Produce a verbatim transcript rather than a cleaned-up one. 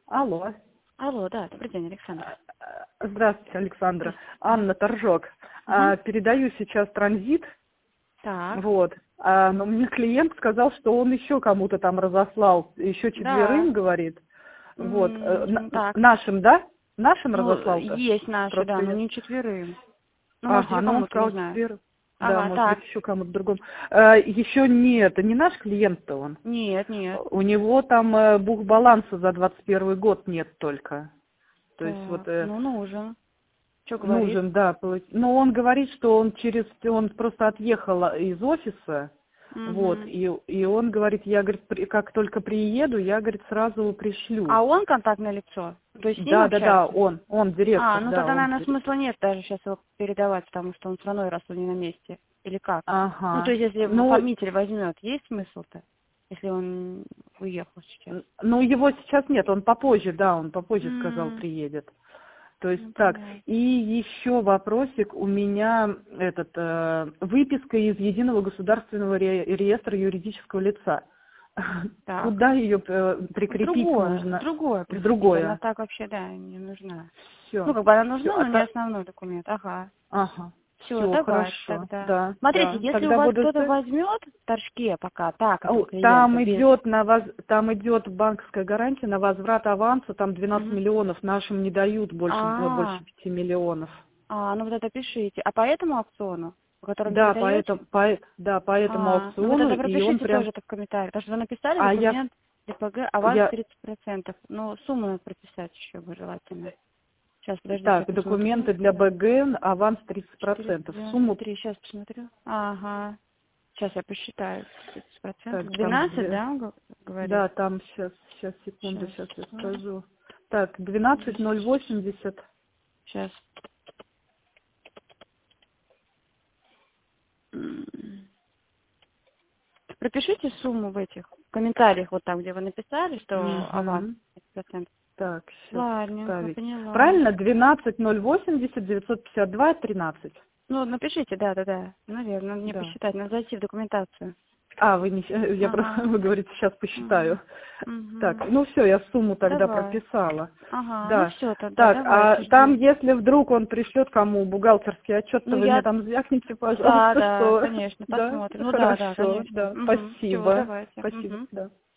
Алло. Алло, да, добрый день, Александр. Здравствуйте, Александра. Анна Торжок. Угу. А, передаю сейчас транзит. Так. Вот. А, но мне клиент сказал, что он еще кому-то там разослал, еще четверым, Да. говорит. Вот. М, так. Нашим, да? Нашим Ну, разослал-то? есть наши, Просто да, но я... не четверым. Ну, может, Ага, еще ну он кому-то, не сказал знаю. четверым. Да, Ага, может так. быть, еще кому-то другому. А, еще нет, это не наш клиент-то он. Нет, нет. У него там э, бухбаланса за двадцать первый год нет только. То Так, есть вот... Э, ну, нужен. Что говорит? Нужен, да. Но он говорит, что он через... Он просто отъехал из офиса. Угу. Вот. И, и он говорит, я, говорит, при, как только приеду, я, говорит, сразу пришлю. А он контактное лицо? То есть с ним Да, да, да, общается? он. Он директор, А, ну да. тогда, Он наверное, директор. смысла нет даже сейчас его передавать, потому что он все равно и раз он не на месте. Или как? Ага. Ну, то есть, если Ну, оформитель возьмет, есть смысл-то? Если он уехал сейчас? ну, его сейчас нет, он попозже, да, он попозже сказал, М. приедет. То есть Ну, так, понятно. и еще вопросик у меня, этот, э, выписка из Единого государственного ре- реестра юридического лица. Так. Куда ее э, прикрепить Другое, нужно? другое В прикрепить. Она другое. так вообще, да, не нужна. Все. Ну, как бы она Все. нужна, А но не та... основной документ. Ага. Ага. Все, Все, давайте хорошо. тогда. Да, Смотрите, да. если у Тогда вас буду кто-то ждать. возьмет в торжке пока, так, этого О, клиента, Там без... идет на воз... там идет банковская гарантия на возврат аванса, там двенадцать Мгм. миллионов, нашим не дают больше, А, больше пяти миллионов. а, ну вот это пишите. А по этому аукциону, по которому Да, по передаете? этому, по, да, по этому А, ну вот аукциону, это и он пропишите прям... тоже это в комментариях. Потому что вы написали А я, документ ДПГ, аванс я... тридцать процентов. Ну, сумму надо прописать еще бы желательно. Сейчас, подождите, я Так, посмотрю. документы для БГ, аванс тридцать четыреста процентов. девяносто Сумму... три, сейчас посмотрю. Ага. Сейчас я посчитаю. тридцать процентов. Так, там... двенадцать, две- да, г- говорит? Да, там сейчас, сейчас, секунду, Сейчас. сейчас я скажу. Так, двенадцать ноль восемьдесят. Сейчас. Пропишите сумму в этих в комментариях, вот там, где вы написали, что аванс Угу. тридцать процентов. Так, сейчас Ладненько, ставить. поняла. Правильно? двенадцать ноль восемьдесят девятьсот пятьдесят два тринадцать. Ну, напишите, да, да, да. Наверное, надо мне Да. посчитать, надо зайти в документацию. А, вы не... Я просто, Ага. вы говорите, сейчас посчитаю. Угу. Угу. Так, ну все, я сумму тогда Давай. прописала. Ага, ну Да. все тогда, Так, давайте, а там, жду. если вдруг он пришлет кому бухгалтерский отчет, то Ну, вы мне я... там звякните, Да, пожалуйста, да, что... конечно, Да, посмотрим. Ну, да, да, хорошо, конечно. да, Угу. Все, спасибо. давайте. Спасибо, Угу. да.